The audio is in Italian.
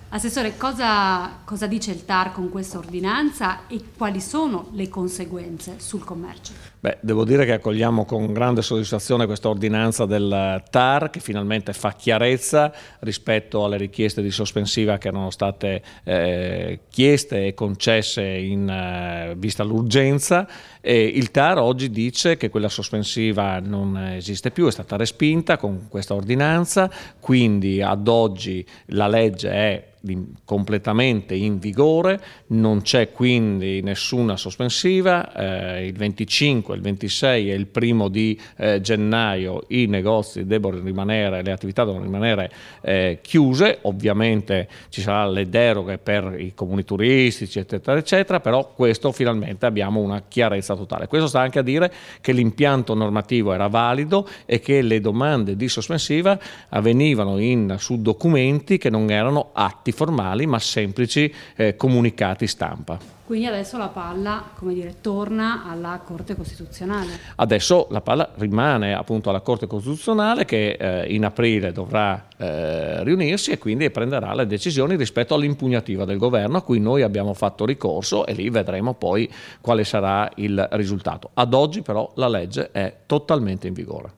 Assessore, cosa dice il TAR con questa ordinanza e quali sono le conseguenze sul commercio? Beh, devo dire che accogliamo con grande soddisfazione questa ordinanza del TAR che finalmente fa chiarezza rispetto alle richieste di sospensiva che erano state chieste e concesse in vista l'urgenza. Il TAR oggi dice che quella sospensiva non esiste più, è stata respinta con questa ordinanza, quindi ad oggi la legge è completamente in vigore, non c'è quindi nessuna sospensiva. Il 25, il 26 e il 1° di gennaio i negozi devono rimanere, le attività devono rimanere chiuse. Ovviamente ci saranno le deroghe per i comuni turistici eccetera eccetera, però questo finalmente abbiamo una chiarezza totale. Questo sta anche a dire che l'impianto normativo era valido e che le domande di sospensiva avvenivano su documenti che non erano atti formali ma semplici comunicati stampa. Quindi adesso la palla, come dire, torna alla Corte Costituzionale. Adesso la palla rimane appunto alla Corte Costituzionale che in aprile dovrà riunirsi e quindi prenderà le decisioni rispetto all'impugnativa del governo a cui noi abbiamo fatto ricorso e lì vedremo poi quale sarà il risultato. Ad oggi però la legge è totalmente in vigore.